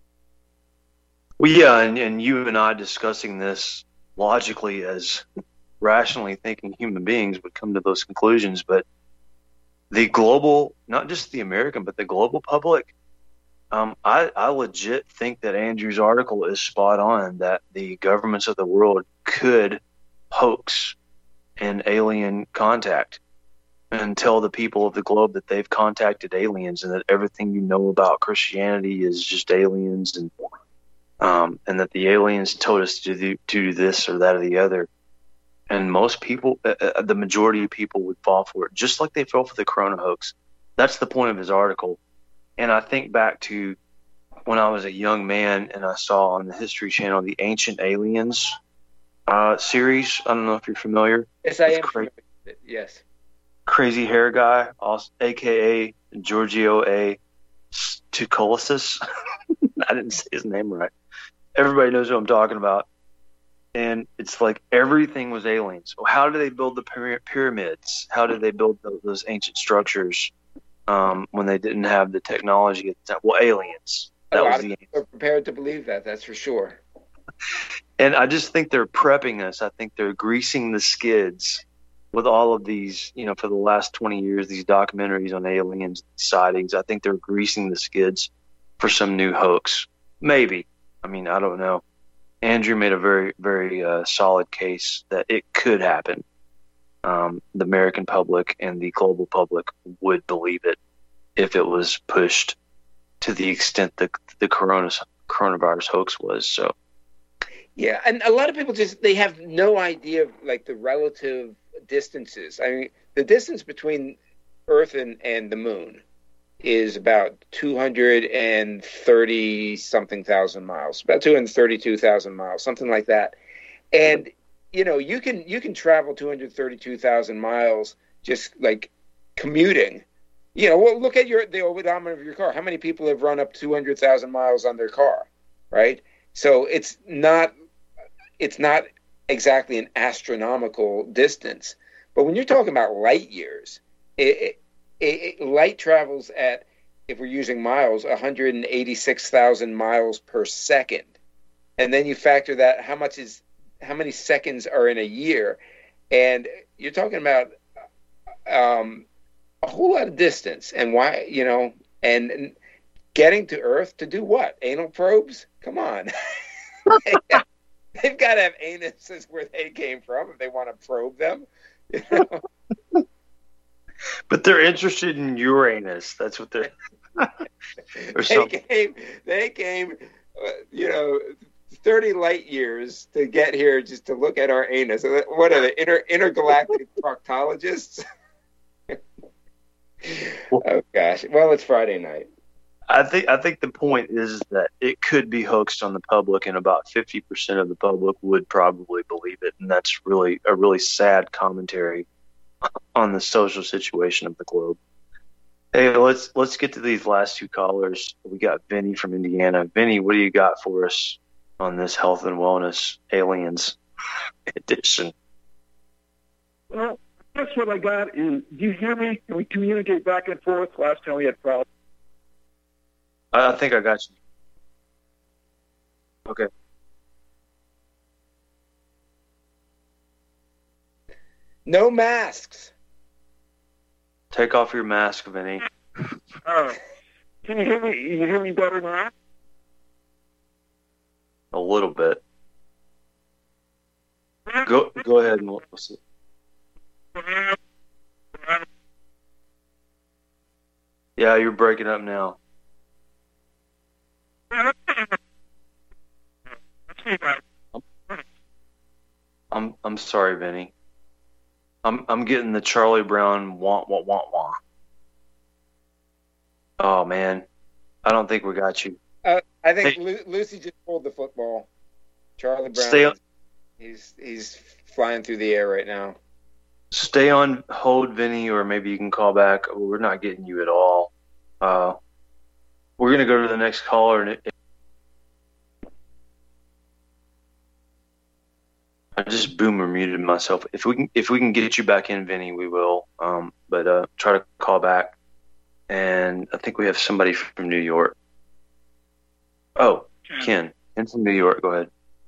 Well, yeah, and, and you and I discussing this logically as rationally thinking human beings would come to those conclusions. But the global, not just the American, but the global public, Um, I, I legit think that Andrew's article is spot on, that the governments of the world could hoax an alien contact and tell the people of the globe that they've contacted aliens and that everything you know about Christianity is just aliens, and um, and that the aliens told us to do, to do this or that or the other. And most people, uh, the majority of people would fall for it, just like they fell for the corona hoax. That's the point of his article. And I think back to when I was a young man and I saw on the History Channel the Ancient Aliens uh, series. I don't know if you're familiar. Yes, I am. Cra- yes. Crazy hair guy, also, a k a. Giorgio A. Tsoukalos. I didn't say his name right. Everybody knows who I'm talking about. And it's like everything was aliens. Well, how did they build the pyramids? How did they build those ancient structures? Um, when they didn't have the technology at the time. Well, aliens. That a lot was of the people are prepared to believe that, that's for sure. And I just think they're prepping us. I think they're greasing the skids with all of these, you know, for the last twenty years, these documentaries on aliens sightings. I think they're greasing the skids for some new hoax. Maybe. I mean, I don't know. Andrew made a very, very uh, solid case that it could happen. Um, the American public and the global public would believe it. if it was pushed to the extent that the corona, coronavirus hoax was. So, yeah, and a lot of people just they have no idea of like the relative distances. I mean, the distance between Earth and, and the moon is about two hundred thirty something thousand miles, about two hundred thirty-two thousand miles, something like that. And you know, you can you can travel two hundred thirty-two thousand miles just like commuting. You know, well, look at your the odometer of your car. How many people have run up two hundred thousand miles on their car, right? So it's not it's not exactly an astronomical distance. But when you're talking about light years, it, it, it, light travels at, if we're using miles, one hundred eighty-six thousand miles per second. And then you factor that, how much is, how many seconds are in a year? And you're talking about um, a whole lot of distance. And why, you know, and, and getting to Earth to do what? Anal probes? Come on. They've got to have anuses where they came from if they want to probe them. You know? But they're interested in Uranus. That's what they're. or they something. came. They came. Uh, you know, thirty light years to get here just to look at our anus. What are they? Inter, intergalactic proctologists? Oh gosh. Well, it's Friday night. I think I think the point is that it could be hoaxed on the public, and about fifty percent of the public would probably believe it, and that's really a really sad commentary on the social situation of the globe. Hey, let's let's get to these last two callers. We got Vinny from Indiana. Vinny, what do you got for us on this health and wellness aliens edition? Well, that's what I got. And do you hear me? Can we communicate back and forth? Last time we had problems. I think I got you. Okay. No masks. Take off your mask, Vinny. Uh, can you hear me? You hear me better now? A little bit. Go go ahead and we'll see. Yeah, you're breaking up now. I'm I'm sorry, Vinny. I'm I'm getting the Charlie Brown wah wah wah wah. Oh man, I don't think we got you. Uh, I think Hey. Lu- Lucy just pulled the football. Charlie Brown. Stay on- He's he's flying through the air right now. Stay on hold, Vinny, or maybe you can call back. We're not getting you at all. Uh, we're gonna go to the next caller, and it, I just boomer muted myself. If we can, if we can get you back in, Vinny, we will. Um, but uh, try to call back. And I think we have somebody from New York. Oh, Ken, Ken from New York. Go ahead.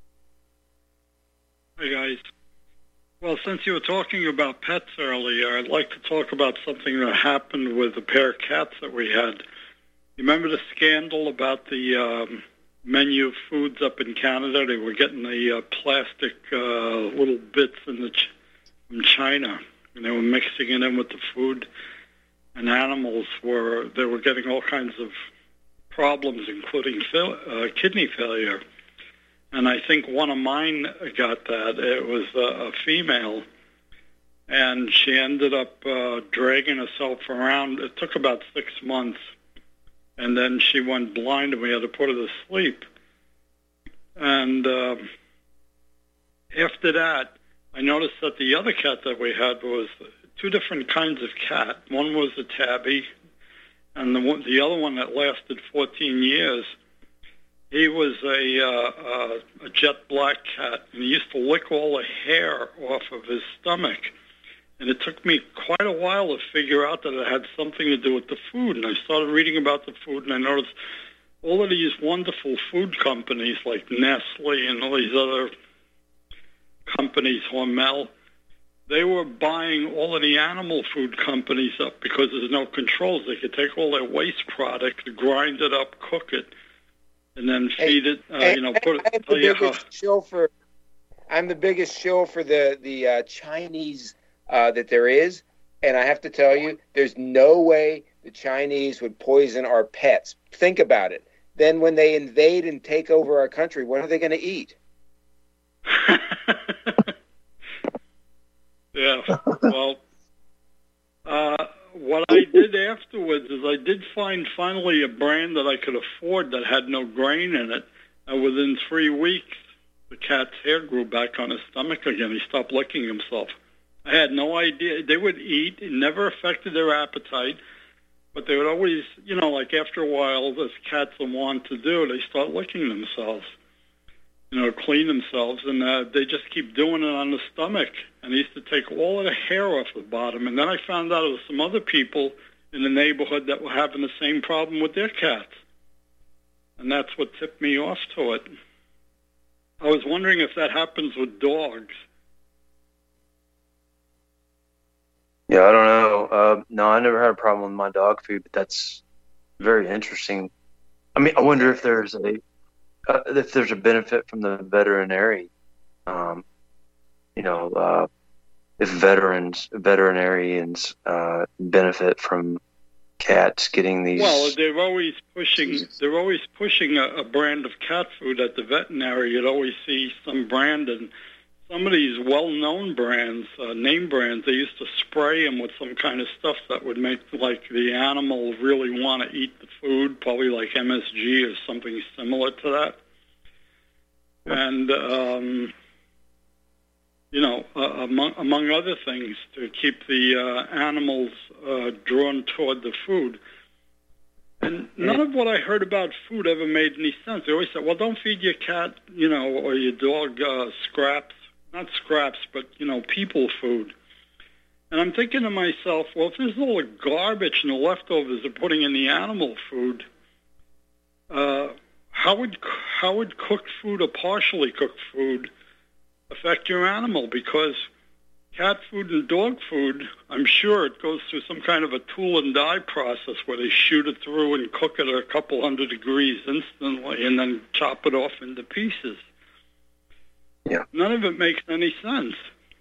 Hey guys. Well, since you were talking about pets earlier, I'd like to talk about something that happened with the pair of cats that we had. You remember the scandal about the um, menu of foods up in Canada? They were getting the uh, plastic uh, little bits in the ch- from China, and they were mixing it in with the food. And animals were they were getting all kinds of problems, including fil- uh, kidney failure. And I think one of mine got that. It was a, a female, and she ended up uh, dragging herself around. It took about six months, and then she went blind, and we had to put her to sleep. And uh, after that, I noticed that the other cat that we had was two different kinds of cat. One was a tabby, and the one, the other one that lasted fourteen years. He was a, uh, uh, a jet black cat, and he used to lick all the hair off of his stomach. And it took me quite a while to figure out that it had something to do with the food. And I started reading about the food, and I noticed all of these wonderful food companies like Nestle and all these other companies, Hormel, they were buying all of the animal food companies up because there's no controls. They could take all their waste product, grind it up, cook it, and then feed it, uh, you know, put I'm it. the tell you how- biggest shill for. I'm the biggest shill for the the uh, Chinese uh, that there is, and I have to tell you, there's no way the Chinese would poison our pets. Think about it. Then when they invade and take over our country, what are they going to eat? Yeah, well, uh, what I did afterwards is I did find finally a brand that I could afford that had no grain in it. And within three weeks, the cat's hair grew back on his stomach again. He stopped licking himself. I had no idea. They would eat. It never affected their appetite. But they would always, you know, like after a while, as cats want to do, they start licking themselves, you know, clean themselves. And uh, they just keep doing it on the stomach. And they used to take all of the hair off the bottom. And then I found out there was some other people in the neighborhood that were having the same problem with their cats. And that's what tipped me off to it. I was wondering if that happens with dogs. Yeah, I don't know. Uh, no, I never had a problem with my dog food, but that's very interesting. I mean, I wonder if there's a uh, if there's a benefit from the veterinary. Um, you know, uh, if veterans veterinarians uh, benefit from cats getting these. Well, they're always pushing. They're always pushing a, a brand of cat food at the veterinary. You'd always see some brand, and some of these well-known brands, uh, name brands, they used to spray them with some kind of stuff that would make like the animal really want to eat the food, probably like M S G or something similar to that. And um, you know, uh, among among other things, to keep the uh, animals uh, drawn toward the food. And none of what I heard about food ever made any sense. They always said, well, don't feed your cat, you know, or your dog uh, scraps. Not scraps, but, you know, people food. And I'm thinking to myself, well, if there's all the garbage and the leftovers they're putting in the animal food, uh, how would how would cooked food or partially cooked food affect your animal? Because cat food and dog food, I'm sure it goes through some kind of a tool and die process where they shoot it through and cook it at a couple hundred degrees instantly and then chop it off into pieces. Yeah. None of it makes any sense.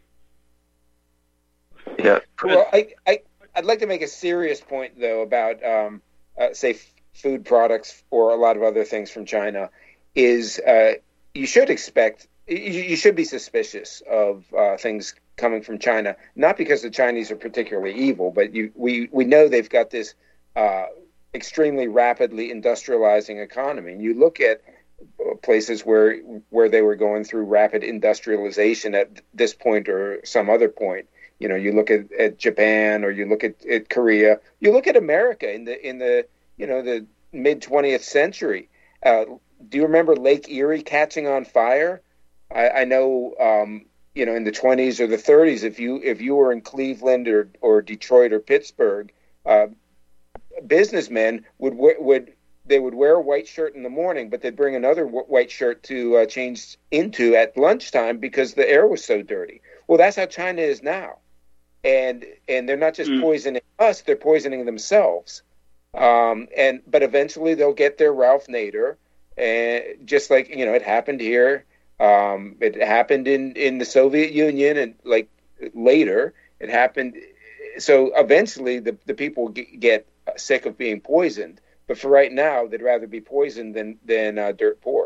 Yeah. Well, I, I, I'd like to make a serious point, though, about, um, uh, say, f- food products or a lot of other things from China, is uh, you should expect, you, you should be suspicious of uh, things coming from China, not because the Chinese are particularly evil, but you, we, we know they've got this uh, extremely rapidly industrializing economy. And you look at places where where they were going through rapid industrialization at this point or some other point. You know, you look at, at Japan or you look at, at Korea, you look at America in the in the you know the mid twentieth century. Uh, do you remember Lake Erie catching on fire? I, I know um, you know in the twenties or the thirties, if you if you were in Cleveland or or Detroit or Pittsburgh, uh, businessmen would would they would wear a white shirt in the morning, but they'd bring another w- white shirt to uh, change into at lunchtime because the air was so dirty. Well, that's how China is now. And and they're not just mm. poisoning us, they're poisoning themselves. Um, and But eventually they'll get their Ralph Nader, and just like, you know, it happened here. Um, it happened in, in the Soviet Union, and like later it happened. So eventually the, the people g- get sick of being poisoned. But for right now, they'd rather be poisoned than than uh, dirt poor.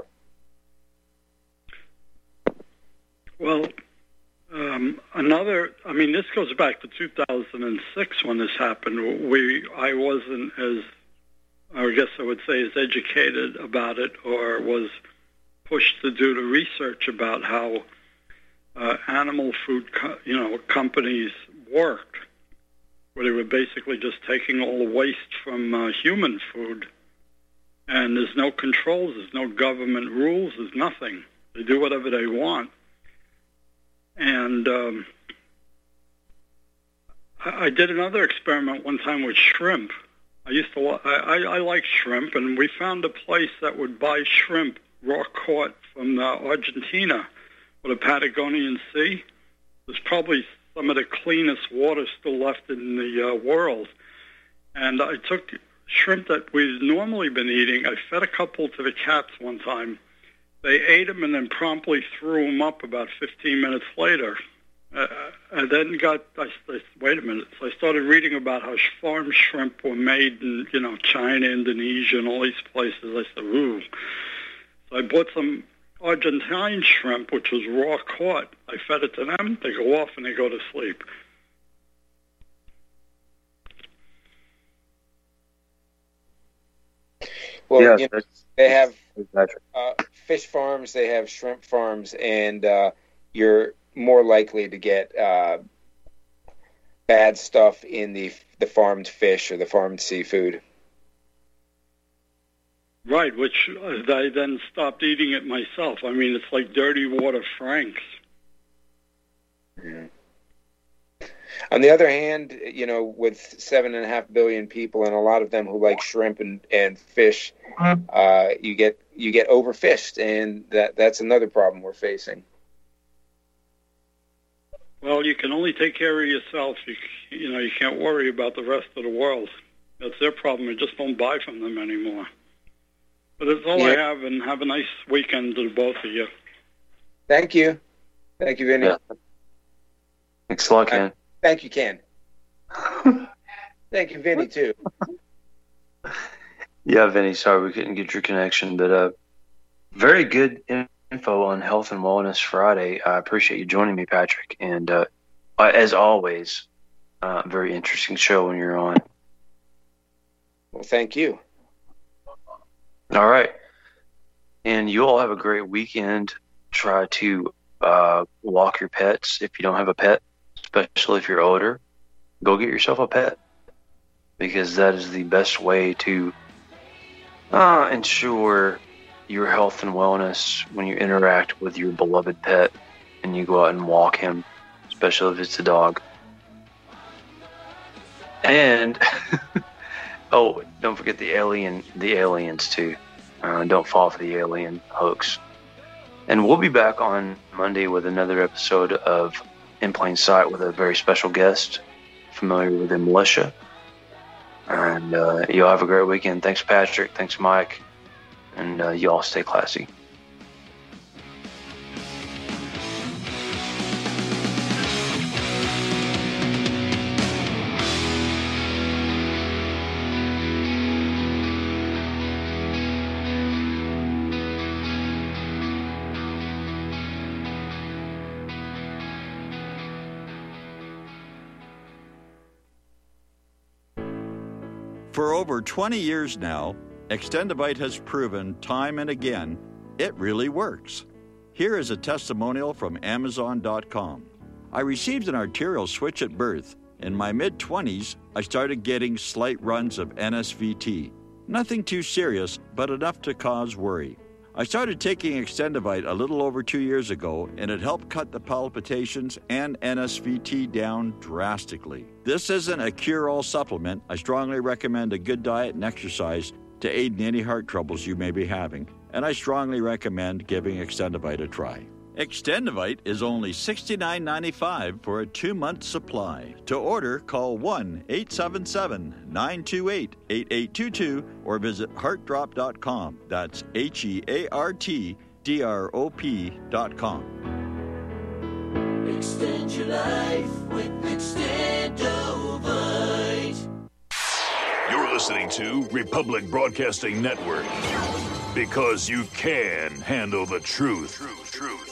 Well, um, another. I mean, this goes back to two thousand six when this happened. We, I wasn't as, I guess I would say, as educated about it, or was pushed to do the research about how uh, animal food, co- you know, companies worked, where they were basically just taking all the waste from uh, human food. And there's no controls, there's no government rules, there's nothing. They do whatever they want. And um, I, I did another experiment one time with shrimp. I used to, I, I, I like shrimp, and we found a place that would buy shrimp raw caught from uh, Argentina or the Patagonian Sea. There's probably some of the cleanest water still left in the uh, world. And I took shrimp that we've normally been eating. I fed a couple to the cats one time. They ate them and then promptly threw them up about fifteen minutes later. Uh, I then got, I, I, wait a minute, so I started reading about how sh- farm shrimp were made in, you know, China, Indonesia, and all these places. I said, ooh. So I bought some Argentine shrimp, which was raw caught. I fed it to them. They go off and they go to sleep. Well, Yeah, you know, that's- they have Patrick. uh, fish farms, they have shrimp farms, and uh, you're more likely to get uh, bad stuff in the the farmed fish or the farmed seafood. Right, which uh, I then stopped eating it myself. I mean, it's like dirty water Franks. Yeah. On the other hand, you know, with seven and a half billion people and a lot of them who like shrimp and, and fish, uh, you get you get overfished, and that that's another problem we're facing. Well, you can only take care of yourself. You, you know, you can't worry about the rest of the world. That's their problem. You just don't buy from them anymore. But that's all I Yeah. have, and have a nice weekend to both of you. Thank you, thank you, Vinny. Yeah. Thanks a lot, Ken. Thank you, Ken. Thank you, Vinny, too. Yeah, Vinny, sorry we couldn't get your connection, but uh, very good info on Health and Wellness Friday. I appreciate you joining me, Patrick. And uh, as always, uh, very interesting show when you're on. Well, thank you. All right. And you all have a great weekend. Try to uh, walk your pets if you don't have a pet, especially if you're older. Go get yourself a pet, because that is the best way to uh, ensure your health and wellness when you interact with your beloved pet and you go out and walk him, especially if it's a dog. And oh, don't forget the alien, the aliens too. Uh, don't fall for the alien hoax. And we'll be back on Monday with another episode of In Plain Sight with a very special guest, familiar with the militia. And uh, y'all have a great weekend. Thanks, Patrick. Thanks, Mike. And uh, y'all stay classy. For over twenty years now, Extendivite has proven time and again it really works. Here is a testimonial from Amazon dot com. I received an arterial switch at birth. In my mid-twenties, I started getting slight runs of N S V T. Nothing too serious, but enough to cause worry. I started taking Extendivite a little over two years ago, and it helped cut the palpitations and N S V T down drastically. This isn't a cure-all supplement. I strongly recommend a good diet and exercise to aid in any heart troubles you may be having, and I strongly recommend giving Extendivite a try. Extendivite is only sixty-nine ninety-five for a two-month supply. To order, call one eight seven seven, nine two eight, eight eight two two or visit heart drop dot com. That's H E A R T D R O P dot com. Extend your life with Extendovite. You're listening to Republic Broadcasting Network, because you can handle the truth. Truth, truth.